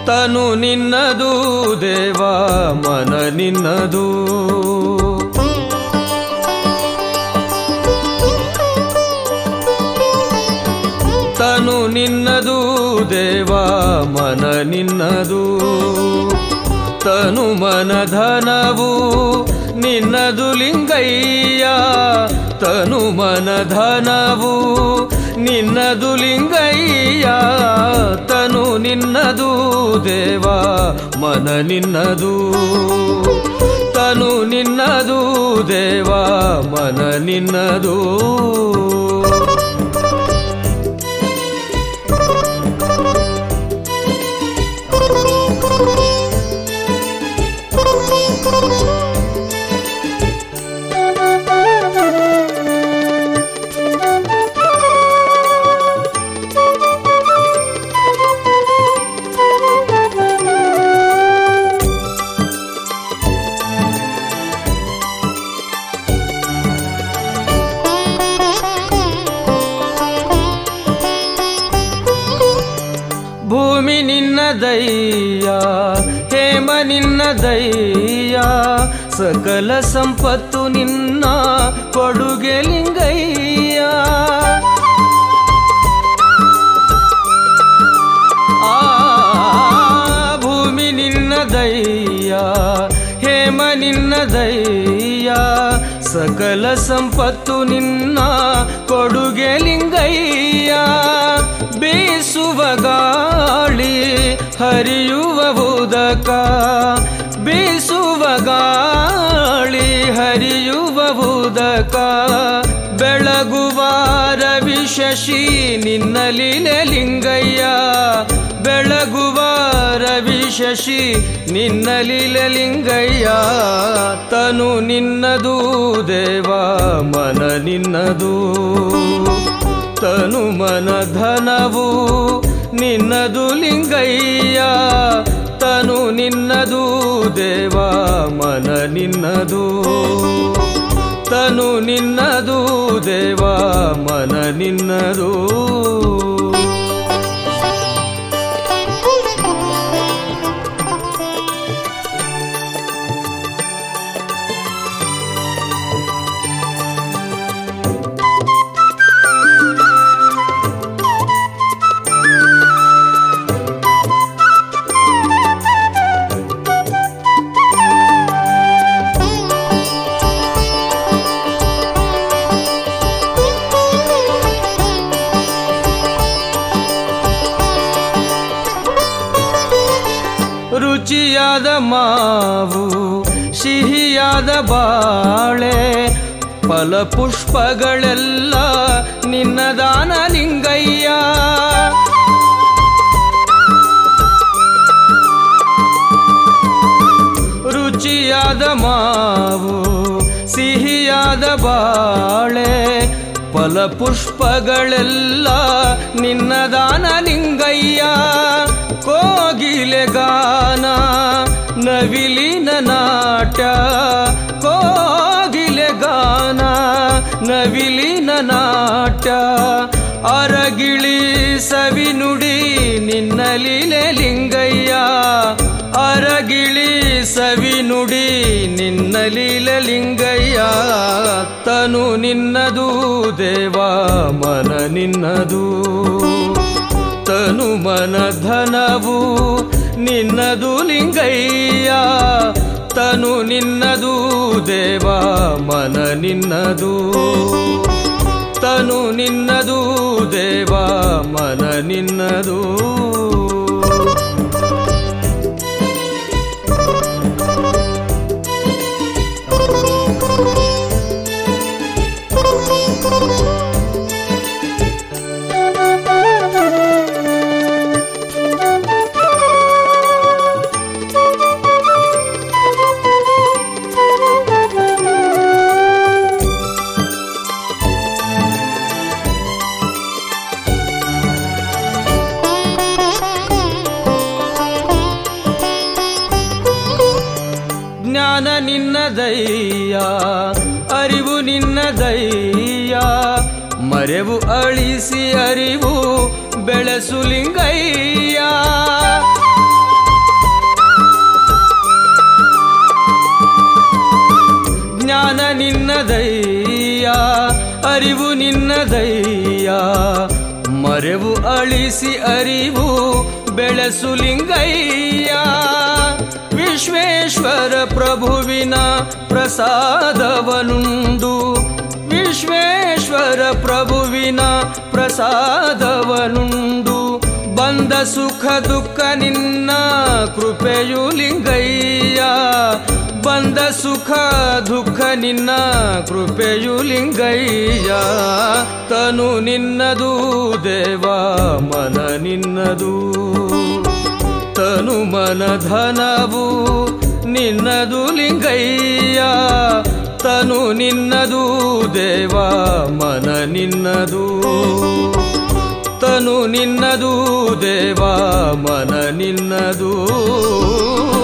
ತನು ನಿನ್ನದು ದೇವ ಮನ ನಿನ್ನದು. ತನು ನಿನ್ನದು ದೇವ ಮನ ನಿನ್ನದು. ತನು ಮನ ಧನವು ನಿನ್ನದು ಲಿಂಗಯ್ಯ. ತನು ಮನ ಧನವು ನಿನ್ನದು ಲಿಂಗಯ್ಯ. ತನು ನಿನ್ನದು ದೇವ ಮನ ನಿನ್ನದು. ತನು ನಿನ್ನದು ದೇವ ಮನ ನಿನ್ನದು. ಭೂಮಿ ನಿನ್ನದಯ್ಯ ಹೇಮ ನಿನ್ನದಯ್ಯ. ಸಕಲ ಸಂಪತ್ತು ನಿನ್ನ ಕೊಡುಗೆ ಲಿಂಗಯ್ಯ. ಭೂಮಿ ನಿನ್ನದಯ್ಯ ಹೇಮ ನಿನ್ನದಯ್ಯ. ಸಕಲ ಸಂಪತ್ತು ನಿನ್ನ ಕೊಡುಗೆ ಲಿಂಗಯ್ಯ. ಬೀಸುವ ಗಾಳಿ ಹರಿಯುವ ಉದಕ. ಬೀಸುವ ಗಾಳಿ ಹರಿಯುವ ಉದಕ. ಬೆಳಗುವ ರವಿ ಶಶಿ ನಿನ್ನ ಲೀಲೆ ಲಿಂಗಯ್ಯ. ಬೆಳಗುವ ರವಿ ಶಶಿ ನಿನ್ನ ಲೀಲೆ ಲಿಂಗಯ್ಯ. ತನು ನಿನ್ನದು ದೇವ ಮನ ನಿನ್ನದು. ತನು ಮನ ಧನವು ನಿನ್ನದು ಲಿಂಗಯ್ಯ. ತನು ನಿನ್ನದು ದೇವ ಮನ ನಿನ್ನದು. ತನು ನಿನ್ನದು ದೇವ ಮನ ನಿನ್ನದು. ರುಚಿಯಾದ ಮಾವು ಸಿಹಿಯಾದ ಬಾಳೆ. ಫಲಪುಷ್ಪಗಳೆಲ್ಲ ನಿನ್ನ ದಾನ ಲಿಂಗಯ್ಯ. ರುಚಿಯಾದ ಮಾವು ಸಿಹಿಯಾದ ಬಾಳೆ. ಫಲಪುಷ್ಪಗಳೆಲ್ಲ ನಿನ್ನ ದಾನ ಲಿಂಗಯ್ಯ. ಕೋಗಿಲೆ ಗಾನ ನವಿಲಿನ ನಾಟ್ಯ. ಕೋಗಿಲೆ ಗಾನ ನವಿಲಿನ ನಾಟ್ಯ. ಅರಗಿಳಿ ಸವಿನುಡಿ ನಿನ್ನ ಲೀಲೆ ಲಿಂಗಯ್ಯ. ಅರಗಿಳಿ ಸವಿನುಡಿ ನಿನ್ನ ಲೀಲೆ ಲಿಂಗಯ್ಯ. ತನು ನಿನ್ನದು ದೇವ ಮನ ನಿನ್ನದು. ತನು ಮನ ಧನವು ನಿನ್ನದು ಲಿಂಗಯ್ಯ. ತನು ನಿನ್ನದು ದೇವ ಮನ ನಿನ್ನದು. ತನು ನಿನ್ನದು ದೇವ ಮನ ನಿನ್ನದು. ಜ್ಞಾನ ನಿನ್ನದಯ್ಯ ಅರಿವು ನಿನ್ನದಯ್ಯ. ಮರೆವು ಅಳಿಸಿ ಅರಿವು ಬೆಳೆಸು ಲಿಂಗಯ್ಯ. ನಿನ್ನದಯ್ಯ ಅರಿವು ನಿನ್ನದಯ್ಯ ಮರೆವು ಅಳಿಸಿ ಅರಿವು ಬೆಳೆಸು ಲಿಂಗಯ್ಯ ವಿಶ್ವೇಶ್ವರ ಪ್ರಭುವಿನ ಪ್ರಸಾದವನುಂಡು ವಿಶ್ವೇಶ್ವರ ಪ್ರಭುವಿನ ಪ್ರಸಾದವನುಂಡು ಬಂದ ಸುಖ ದುಃಖ ನಿನ್ನ ಕೃಪೆಯು ಲಿಂಗಯ್ಯ ಬಂದ ಸುಖ ದುಃಖ ನಿನ್ನ ಕೃಪೆಯು ಲಿಂಗಯ್ಯ ತನು ನಿನ್ನದು ದೇವ ಮನ ನಿನ್ನದು ತನು ಮನ ಧನವು ನಿನ್ನದು ಲಿಂಗಯ್ಯ ತನು ನಿನ್ನದು ದೇವ ಮನ ನಿನ್ನದು ತನು ನಿನ್ನದು ದೇವ ಮನ ನಿನ್ನದು